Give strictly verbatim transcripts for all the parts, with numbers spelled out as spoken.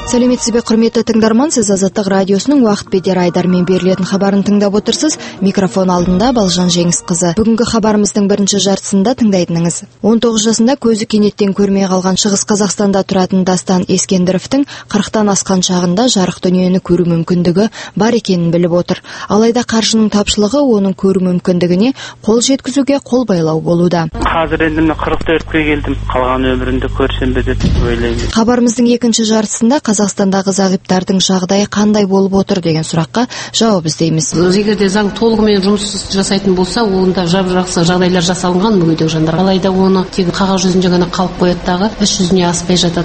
Сәлеметсіз бе, құрметті тыңдарман, сіз Азаттық радиосының уақыт бедері Айдармен берілетін хабарын тыңдап отырсыз. Микрофон алдында Балжан Жеңісқызы. Бүгінгі хабарымыздың бірінші жартысында тыңдайтыныңыз. он тоғыз жасында көзі кенеттен көрмей қалған Шығыс Қазақстанда тұратын Дастан Ескендіровтің қырықтан асқан шағында жарық дүниені көру мүмкіндігі бар екенін біліп отыр. Алайда қаржының тапшылығы оның көру мүмкіндігіне қол жеткізуге қол байлау болуда. Қазір енді мына қырық төртке келдім. Қалған өмірімді көрсем бе деп ойлаймын. Хабарымыздың екінші жартысында Қазақстандағы зағиптардың жағдайы қандай болып отыр деген сұраққа жауап іздейміз. Егер де заң толығымен жұмыс жасайтын болса, онда жақсы жағдайлар жасалынған мүгедек жандар. Алайда оны тек қағаз жүзінде ғана қалып қояды дағы, іс жүзіне аспай жатады.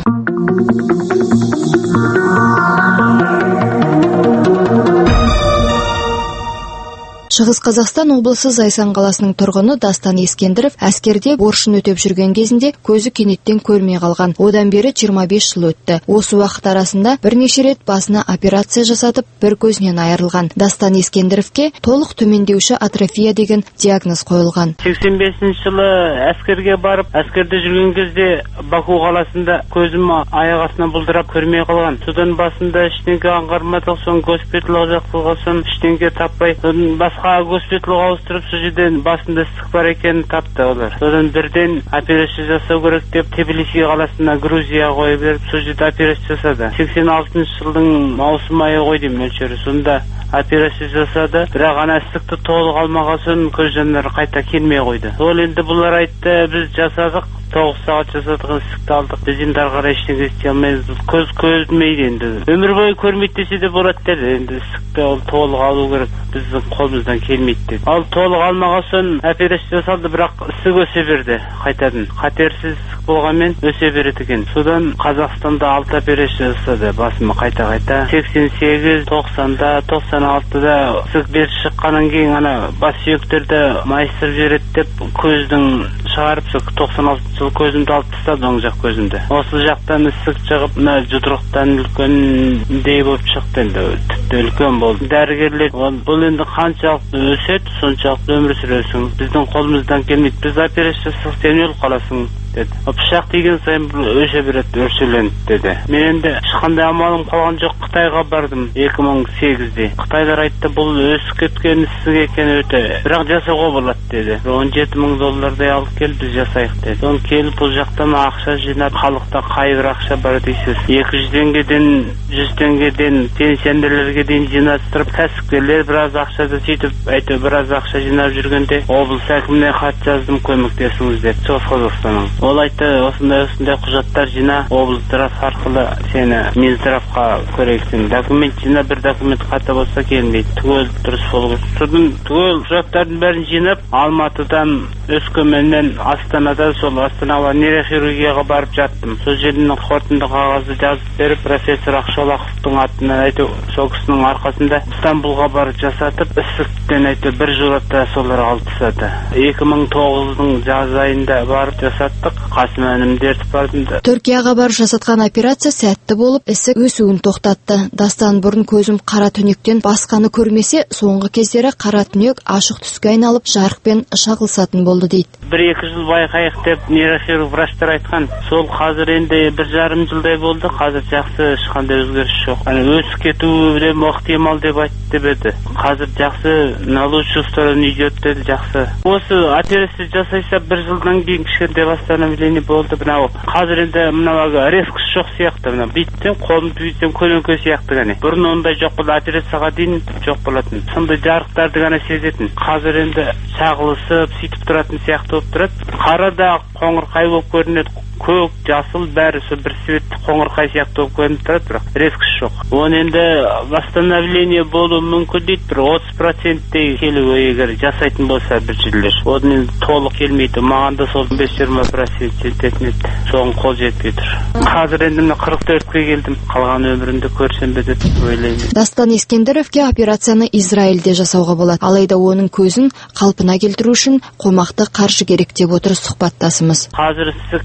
Шығыс Қазақстан облысы Зайсан қаласының тұрғыны Дастан Ескендіров әскерде борышын өтеп жүрген кезінде көзі кенеттен көрмей қалған. Одан бері жиырма бес жыл өтті. Осы уақыт арасында бірнеше рет басына операция жасатып, бір көзінен айырылған. Дастан Ескендіровке толық төмендеуші атрофия деген диагноз қойылған. сексен бесінші жылы әскерге барып, әскерде жүрген кезде Баку қаласында көзім аяқ астынан бұлдырап көрмей қалған. Содан басында ештеңе аңғармадық, соң госпитальға жатқызған, соң ештеңе таппай, басқа госпитальға ауыстырып, сол жерден басында ісік бар екенін тапты олар. Содан бірден операция жасау керек деп Тбилиси қаласына Грузия қойып беріп, сол жерде операция жасады. сексен алтыншы жылдың маусым айы ғой деймін мөлшері. Сонда операция жасады, бірақ ана ісікті толық алмаған соң көз жанары қайта келмей қойды. Ол енді бұлар айтты, біз жасадық, тоғыз сағат жасадық, ісікті алдық, біз енді ары қарай ештеңе істей алмаймыз, көз көрмейді енді. Өмір бойы көрмейді десе де болады деді. Енді ісікті ол толық алу керек, біздің қолымыздан келмейді деді. Ал толық алмаған соң операция жасалды, бірақ ісік өсе берді қайтадан. Қатерсіз ісік болғанмен өсе береді екен. Содан Қазақстанда алты операция жасады басыма қайта-қайта. сексен сегіз, тоқсанда, тоқсан алтыда ісік бер шыққаннан кейін ана бас сүйектерді майыстырып жібереді деп көздің шығарып, тоқсан алтыншы жылы көзімді алып тастады, оң жақ көзімді. Осы жақтан ісік шығып, мына жұдырықтан үлкендей болып шықты, енді тіпті үлкен болды. Дәрігерлер бұл енді қаншалықты өседі, соншалықты өмір сүресің. Біздің қолымыздан келмейді. Біз операция жасасақ сен өліп қаласың деді. Пышақ тиген сайын өше береді, өршеленді деді. Мен енді ешқандай амалым қалған жоқ, Қытайға бардым екі мың сегізде. Қытайлар айтты, бұл өсіп кеткен ісік екен өте, бірақ жасауға болады деді. он жеті мың доллардай алып кел, біз жасайық деді. Соны келіп бұл жақтан ақша жинап, халықта қай бір ақша бар дейсіз. екі жүз теңгеден, жүз теңгеден пенсионерлерге дейін жинастырып, кәсіпкерлер біраз ақшады сөйтіп, әйтеуір біраз ақша жинап жүргенде облыс әкіміне хат жаздым, көмектесіңіз деп, Шығыс Қазақстанның. Ол айтты, осындай-осындай құжаттар жина, облыстар арқылы сені Минздравқа көрейіксің. Документ жина, бір документ қата болса келмейді. Түгел дұрыс болу. Содан түгел құжаттардың бәрін жинап, Алматыдан, Өскеменнен, Астанадан, сол Астанаға нейрохирургияға барып жаттым. Сол жердің қорытынды қағазды жазып беріп, профессор Ақшолақовтың атынан айту, сол кісінің арқасында Стамбулға барып жасатып, ісіктен айту бір жолата солар алып тастады. екі мың тоғыздың жаз айында барып жасаттық. Қасыма інімді ертіп бардым. Түркияға барып жасатқан операция сәтті болып, ісік өсуін тоқтатты. Дастан бұрын көзім қара түнектен басқаны көрмесе, соңғы кездері қара түнек ашық түске айналып, жарықпен шағылысатын болды дейді. бір-екі жыл байқайық деп нейрохирург врачтар айтқан. Сол қазір енді бір жарым жылдай болды. Қазір жақсы, ешқандай өзгеріс жоқ. Өсіп кетуі де ықтимал деп айтты деп еді. Қазір жақсы, на лучшую сторону идет деді, жақсы. Осы операция жасайса бір жылдан кейін кішкентай восстановление болды. Мынау қазір енді мынау резкость жоқ сияқты. Мына биттен қолымды бүйтсем көлеңке сияқты ғана. Бұрын ондай жоқ болды, операцияға дейін жоқ болатын. Сондай жарықтарды ғана сезетін. Қазір енді шағылысып, сөйтіп тұратын сияқты болып тұрады. Қара да қоңырқай болып көрінеді. Көк, жасыл бәрі сол бір светті қоңырқай сияқты болып көрініп тұрады, бірақ резкость жоқ. Оны енді восстановление болу мүмкін дейді, бір отыз проценттей келуі егер жасайтын болса бір жерлер. Оны енді толық келмейді. Маған да сол бес жиырма процент жететін еді. Соған қол жетпей тұр. Қазір енді мына қырық төртке келдім. Қалған өмірімді көрсем бе деп ойлаймын. Дастан Ескендіровке операцияны Израильде жасауға болады. Алайда оның көзін қалпына келтіру үшін қомақты қаржы керек деп отыр сұхбаттасымыз. Қазір ісікті алу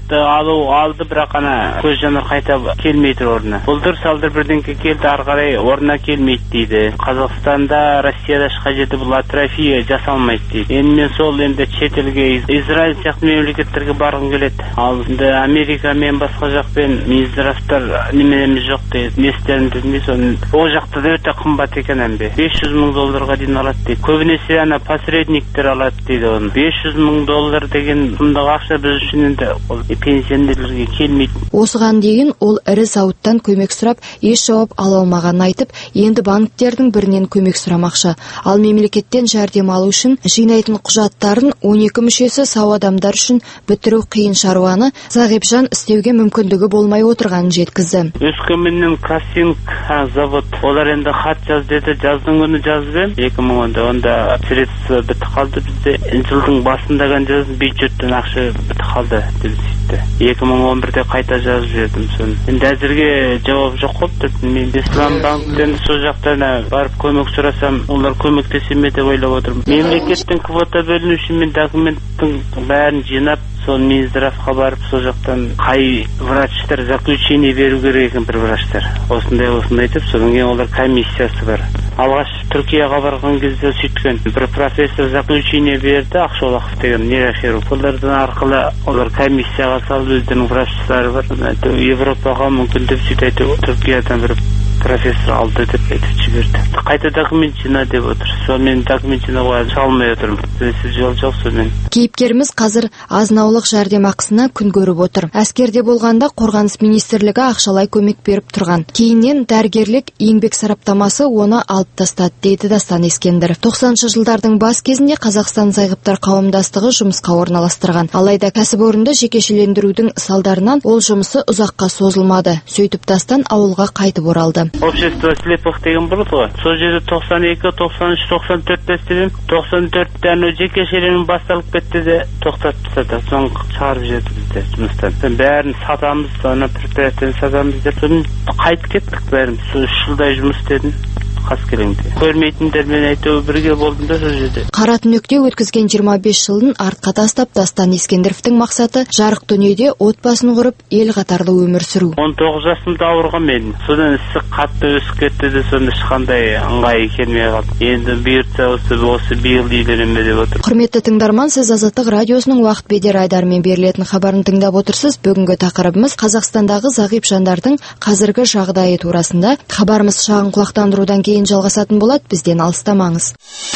алу алды, бірақ ана көз жанар қайта келмей тұр орнына. Бұлдыр салдыр бірдеңке келді, ары қарай орнына келмейді дейді. Қазақстанда, Россияда ешқай жерде бұл атрофия жасалмайды дейді. Енді мен сол енді шетелге, Израиль сияқты мемлекеттерге барғым келеді. Ал енді Америка мен басқа жақпен Минздравтар неменеміз жоқ дейді. Не істерін білмей, соны ол жақта да өте қымбат екен әмбе. бес жүз мың долларға дейін алады дейді. Көбінесе ана посредниктер алады дейді оны. бес жүз мың доллар деген сұмдық ақша біз үшін енді ол пенсионерлерге келмейді. Осыған дейін ол ірі зауыттан көмек сұрап, еш жауап ала алмағанын айтып, енді банктердің бірінен көмек сұрамақшы. Ал мемлекеттен жәрдем алу үшін жинайтын құжаттарын он екі мүшесі сау адамдар үшін бітіру қиын шаруаны Зағипжан істеуге мүмкіндігі болмай отырғанын жеткізді. Өскеменнен Кассинг завод, олар енді хат жаз деді, жаздың күні жазбен екі мың онда онда средства бітіп қалды бізде. Жылдың басында ғана жаздым, бюджеттен ақша бітіп қалды деп сөйтті. екі мың он бірде қайта жазып жібердім соны. Енді әзірге жауап жоқ қойып тұр. Мен Ислам банктен сол жақтарына барып көмек сұрасам, олар көмектесе ме деп ойлап отырмын. Мемлекеттің квота бөліну үшін мен документтің бәрін жинап, сол Минздравқа барып, сол жақтан қай врачтар заключение беру керек екен, бір врачтар. Осындай осындай деп, содан кейін олар комиссиясы бар. Алғаш Түркияға барған кезде сөйткен. Бір профессор заключение берді, Ақшолақов деген нейрохирург. Олардан арқылы олар комиссияға салып, өздерінің врачтары бар. Европаға мүмкін деп сөйтіп Түркиядан бір профессор алды деп айтып жіберді. Қайта документ жина деп отыр. Сонымен документ жинауға салмай отырмын. Сіз жол жоқ сонымен. Кейіпкеріміз қазір азынаулық жәрдемақысына күн көріп отыр. Әскерде болғанда қорғаныс министрлігі ақшалай көмек беріп тұрған. Кейіннен дәрігерлік еңбек сараптамасы оны алып тастады дейді Дастан Ескендіров. тоқсаныншы жылдардың бас кезінде Қазақстан Зағиптар қауымдастығы жұмысқа орналастырған. Алайда кәсіпорынды жекешелендірудің салдарынан ол жұмысы ұзаққа созылмады. Сөйтіп Дастан ауылға қайтып оралды. Общество слепых деген болады ғой. Сол жерде тоқсан екі, тоқсан үш, тоқсан төртте істедім. тоқсан төрттен жекешелену басталып кетті де тоқтатып тастады. Соны шығарып жіберді бізде жұмыстан. Бәрін сатамыз, ана предприятияны сатамыз деп қайтып кеттік бәріміз. Сол үш жылдай жұмыс істедім. Қаскелеңде. Көрмейтіндермен әйтеуір бірге болдым да сол жерде. Қара түнекте өткізген жиырма бес жылын артқа тастап, Дастан Ескендіровтің мақсаты жарық дүниеде отбасын құрып, ел қатарлы өмір сүру. он тоғыз жасымда ауырған мен. Содан ісік қатты өсіп кетті де, сонда ешқандай ыңғайы келмей қалды. Енді бұйыртса осы осы биыл үйленеме деп отыр. Құрметті тыңдарман, сіз Азаттық радиосының уақыт бедер айдарымен берілетін хабарын тыңдап отырсыз. Бүгінгі тақырыбымыз Қазақстандағы зағип жандардың қазіргі жағдайы турасында. Хабарымыз шағын құлақтандырудан кейін жалғасатын болады, бізден алыстамаңыз.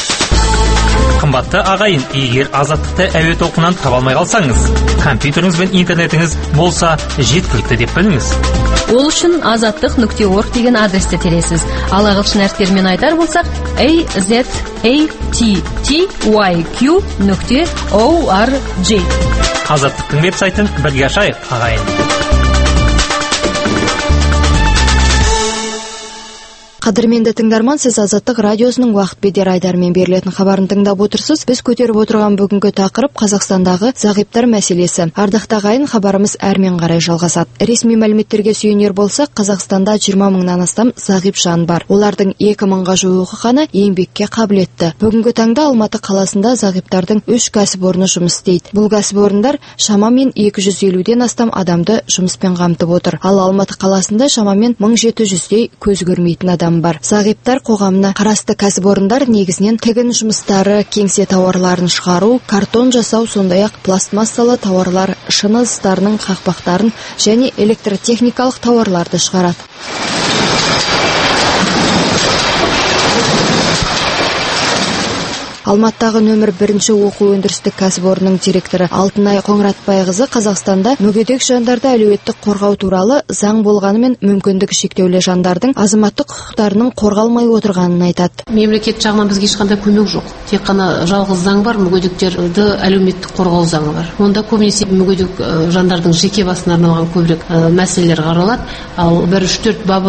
Қымбатты ағайын, егер Азаттықты әуе толқынынан таба алмай қалсаңыз, компьютеріңіз бен интернетіңіз болса жеткілікті деп біліңіз. Ол үшін азаттық нүкте орг деген адресті тересіз. Ал ағылшын әріптерімен айтар болсақ a z a t t y q нүкте org. Азаттықтың веб-сайтын бірге ашайық, ағайын. Қадірменді тыңдарман, сіз Азаттық радиосының уақыт бедер айдарымен берілетін хабарын тыңдап отырсыз. Біз көтеріп отырған бүгінгі тақырып Қазақстандағы зағиптар мәселесі. Ардақты ағайын, хабарымыз әрмен қарай жалғасады. Ресми мәліметтерге сүйенер болсақ, Қазақстанда жиырма мыңнан астам зағип жан бар. Олардың екі мыңға жуығы ғана еңбекке қабілетті. Бүгінгі таңда Алматы қаласында зағиптардың үш кәсіпорны жұмыс істейді. Бұл кәсіпорындар шамамен екі жүз елуден астам адамды жұмыспен қамтып отыр. Ал Алматы қаласында шамамен мың жеті жүздей көз көрмейтін адам бар. Зағиптар қоғамына қарасты кәсіпорындар негізінен тігін жұмыстары, кеңсе тауарларын шығару, картон жасау, сондай-ақ пластмассалы тауарлар, шыны ыдыстарының қақпақтарын және электротехникалық тауарларды шығарады. Алматыдағы нөмір бірінші оқу өндірістік кәсіпорнының директоры Алтынай Қоңыратбайқызы Қазақстанда мүгедек жандарды әлеуметтік қорғау туралы заң болғанымен мүмкіндігі шектеулі жандардың азаматтық құқықтарының қорғалмай отырғанын айтады. Мемлекет жағынан бізге ешқандай көмек жоқ. Тек қана жалғыз заң бар, мүгедектерді әлеуметтік қорғау заңы бар. Онда көбінесе мүгедек жандардың жеке басына арналған көбірек мәселелер қаралады. Ал бір үш төрт бабы бар.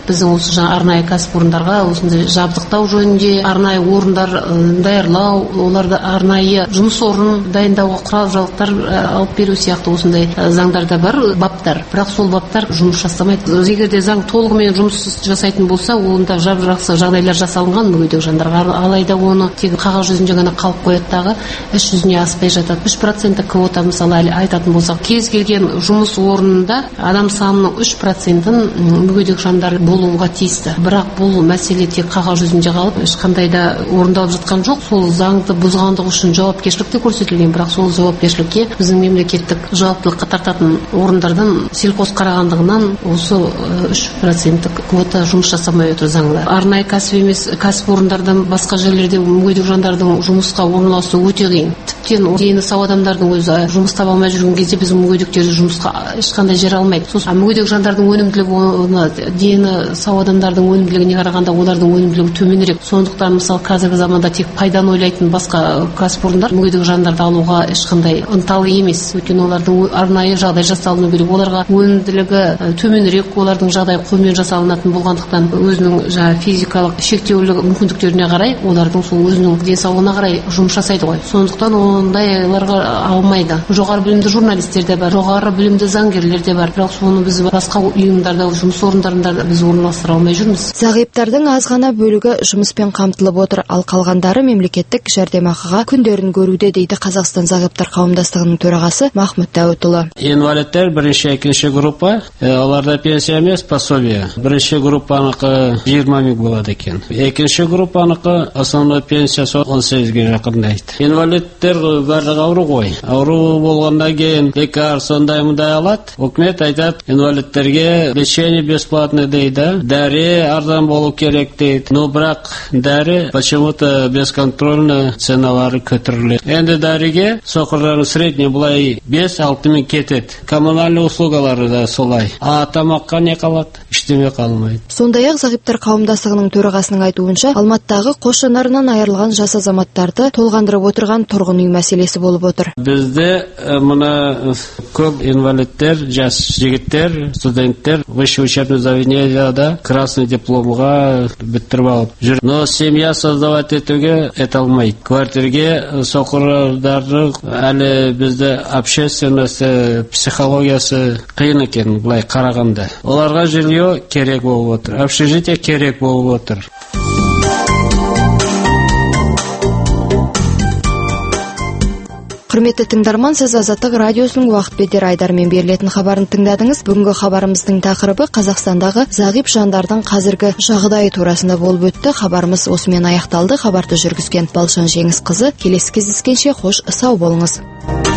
біздің осы жаңа арнайы кәсіпорындарға осындай жабдықтау жөнінде арнайы орындар даярлау, оларды арнайы жұмыс орнын дайындауға құрал-жабдықтар алып беру сияқты осындай заңдарда бар баптар. Бірақ сол баптар жұмыс жасамайды. Егер де заң толығымен жұмыс жасайтын болса, онда жап-жақсы жағдайлар жасалынған мүгедек жандарға, алайда оны тек қағаз жүзінде ғана қалып қояды дағы іс жүзіне аспай жатады. үш проценттік квота мысалы әлі айтатын болсақ, кез келген жұмыс орнында адам санының үш процентін мүгедек жандар болуға тиісті. Бірақ бұл мәселе тек қағаз жүзінде қалып, ешқандай да орындалып жатқан жоқ. Сол заңды бұзғандығы үшін жауапкершілік те көрсетілген, бірақ сол жауапкершілікке біздің мемлекеттік жауаптылыққа тартатын орындардан сельхоз қарағандығынан осы үш проценттік квота жұмыс жасамай отыр заңда. Арнайы кәсіп емес кәсіпорындардан басқа жерлерде мүгедек жандардың жұмысқа орналасу өте қиын. Тіптен дені сау адамдардың өзі жұмыс таба алмай жүрген кезде біздің мүгедектерді жұмысқа ешқандай жер алмайды. Сосын мүгедек жандардың өнімділігі дені сау адамдардың өнімділігіне қарағанда олардың өнімділігі төменірек. Сондықтан мысалы қазіргі заманда тек пайданы ойлайтын басқа кәсіпорындар мүгедек жандарды алуға ешқандай ынталы емес. Өйткені олардың арнайы жағдай жасалыну керек. Оларға өнімділігі төменірек, олардың жағдай қолмен жасалынатын болғандықтан өзінің жаңа физикалық шектеулі мүмкіндіктеріне қарай олардың сол өзінің денсаулығына қарай жұмыс жасайды ғой. Сондықтан ондайларға алмайды. Жоғары білімді журналистер де бар, жоғары білімді заңгерлер де бар. Бірақ соны біз басқа ұйымдарда, жұмыс орындарында біз орналастыра алмай жүрміз. Зағиптардың аз ғана бөлігі жұмыспен қамтылып отыр, ал қалғандары мемлекеттік жәрдемақыға күндерін көруде дейді Қазақстан зағиптар қауымдастығының төрағасы Махмұт Дәуітұлы. Инвалидтер бірінші, екінші группа, оларда пенсия емес, пособие. Бірінші группаныкі жиырма мың болады екен. Екінші группаныкі основной пенсиясы он сегізге жақындайды. Инвалидтер барлығы ауру ғой. Ауру болғанда кейін лекар сондай мұндай алады. Үкімет айтады, инвалидтерге лечение бесплатно дейді, дәрі арзан болу керек дейді. Но бірақ дәрі почему-то бесконтрольно ценалары көтеріледі. Енді дәріге соқырлары средний бұлай бес-алты мың кетеді. Коммунальный услугалары да солай. А тамаққа не қалады? Ештеме қалмайды. Сондай-ақ зағиптар қауымдастығының төрағасының айтуынша, Алматыдағы қос жанарынан айырылған жас азаматтарды толғандырып отырған тұрғын үй мәселесі болып отыр. Бізде мына көп инвалидтер, жас жігіттер, студенттер высшее учебное заведениеда красный дипломға бітіріп алып жүр. Но семья создавать етуге ете алмайды. Квартирге соқырларды әлі бізде общественность психологиясы қиын екен былай қарағанда. Оларға жилье керек болып отыр, общежитие керек болып отыр. Құрметті тыңдарман, сіз Азаттық радиосының уақыт бедер айдарымен берілетін хабарын тыңдадыңыз. Бүгінгі хабарымыздың тақырыбы Қазақстандағы зағип жандардың қазіргі жағдайы турасында болып өтті. Хабарымыз осымен аяқталды. Хабарды жүргізген Балжан Жеңісқызы. Келесі кездескенше қош сау болыңыз.